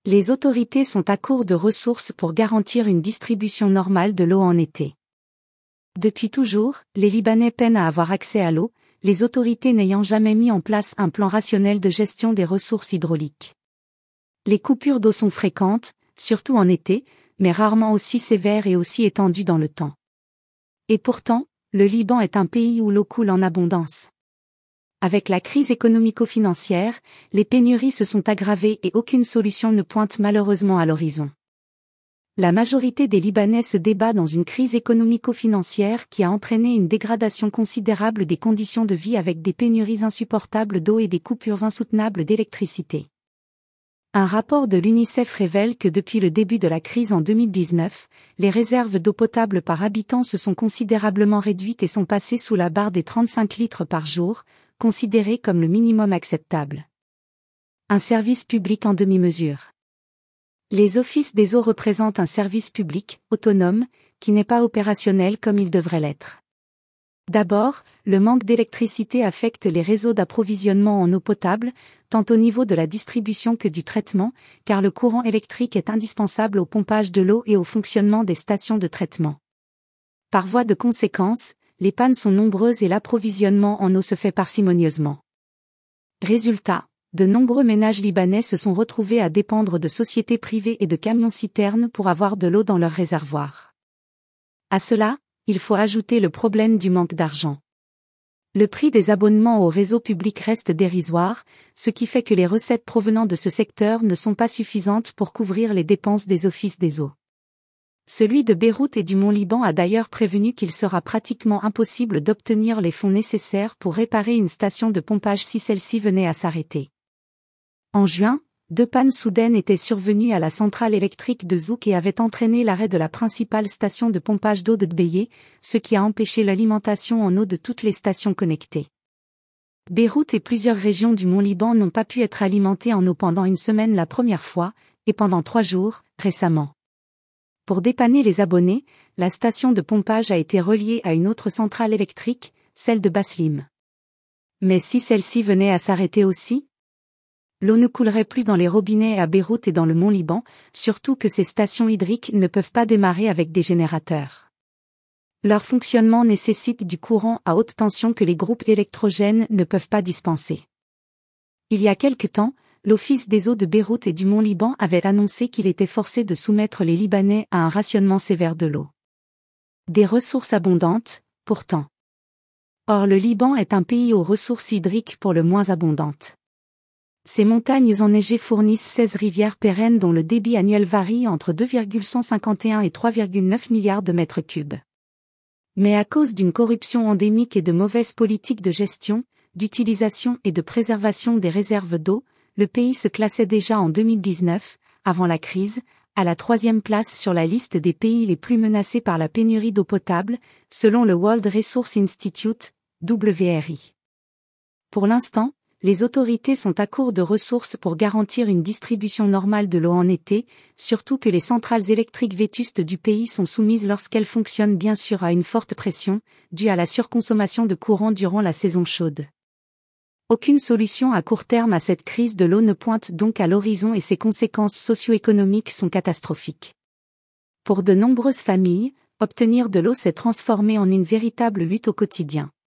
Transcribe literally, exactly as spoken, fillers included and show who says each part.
Speaker 1: Les autorités sont à court de ressources pour garantir une distribution normale de l'eau en été. Depuis toujours, les Libanais peinent à avoir accès à l'eau, les autorités n'ayant jamais mis en place un plan rationnel de gestion des ressources hydrauliques. Les coupures d'eau sont fréquentes, surtout en été, mais rarement aussi sévères et aussi étendues dans le temps. Et pourtant, le Liban est un pays où l'eau coule en abondance. Avec la crise économico-financière, les pénuries se sont aggravées et aucune solution ne pointe malheureusement à l'horizon. La majorité des Libanais se débat dans une crise économico-financière qui a entraîné une dégradation considérable des conditions de vie avec des pénuries insupportables d'eau et des coupures insoutenables d'électricité. Un rapport de l'UNICEF révèle que depuis le début de la crise en deux mille dix-neuf, les réserves d'eau potable par habitant se sont considérablement réduites et sont passées sous la barre des trente-cinq litres par jour, considéré comme le minimum acceptable. Un service public en demi-mesure. Les offices des eaux représentent un service public, autonome, qui n'est pas opérationnel comme il devrait l'être. D'abord, le manque d'électricité affecte les réseaux d'approvisionnement en eau potable, tant au niveau de la distribution que du traitement, car le courant électrique est indispensable au pompage de l'eau et au fonctionnement des stations de traitement. Par voie de conséquence, les pannes sont nombreuses et l'approvisionnement en eau se fait parcimonieusement. Résultat, de nombreux ménages libanais se sont retrouvés à dépendre de sociétés privées et de camions-citernes pour avoir de l'eau dans leurs réservoirs. À cela, il faut ajouter le problème du manque d'argent. Le prix des abonnements au réseau public reste dérisoire, ce qui fait que les recettes provenant de ce secteur ne sont pas suffisantes pour couvrir les dépenses des offices des eaux. Celui de Beyrouth et du Mont-Liban a d'ailleurs prévenu qu'il sera pratiquement impossible d'obtenir les fonds nécessaires pour réparer une station de pompage si celle-ci venait à s'arrêter. En juin, deux pannes soudaines étaient survenues à la centrale électrique de Zouk et avaient entraîné l'arrêt de la principale station de pompage d'eau de Tbeillé, ce qui a empêché l'alimentation en eau de toutes les stations connectées. Beyrouth et plusieurs régions du Mont-Liban n'ont pas pu être alimentées en eau pendant une semaine la première fois, et pendant trois jours, récemment. Pour dépanner les abonnés, la station de pompage a été reliée à une autre centrale électrique, celle de Baslim. Mais si celle-ci venait à s'arrêter aussi? L'eau ne coulerait plus dans les robinets à Beyrouth et dans le Mont-Liban, surtout que ces stations hydriques ne peuvent pas démarrer avec des générateurs. Leur fonctionnement nécessite du courant à haute tension que les groupes électrogènes ne peuvent pas dispenser. Il y a quelque temps, l'Office des eaux de Beyrouth et du Mont-Liban avait annoncé qu'il était forcé de soumettre les Libanais à un rationnement sévère de l'eau. Des ressources abondantes, pourtant. Or le Liban est un pays aux ressources hydriques pour le moins abondantes. Ces montagnes enneigées fournissent seize rivières pérennes dont le débit annuel varie entre deux virgule cent cinquante et un et trois virgule neuf milliards de mètres cubes. Mais à cause d'une corruption endémique et de mauvaises politiques de gestion, d'utilisation et de préservation des réserves d'eau, le pays se classait déjà en deux mille dix-neuf, avant la crise, à la troisième place sur la liste des pays les plus menacés par la pénurie d'eau potable, selon le World Resources Institute, W R I. Pour l'instant, les autorités sont à court de ressources pour garantir une distribution normale de l'eau en été, surtout que les centrales électriques vétustes du pays sont soumises lorsqu'elles fonctionnent bien sûr à une forte pression, due à la surconsommation de courant durant la saison chaude. Aucune solution à court terme à cette crise de l'eau ne pointe donc à l'horizon et ses conséquences socio-économiques sont catastrophiques. Pour de nombreuses familles, obtenir de l'eau s'est transformé en une véritable lutte au quotidien.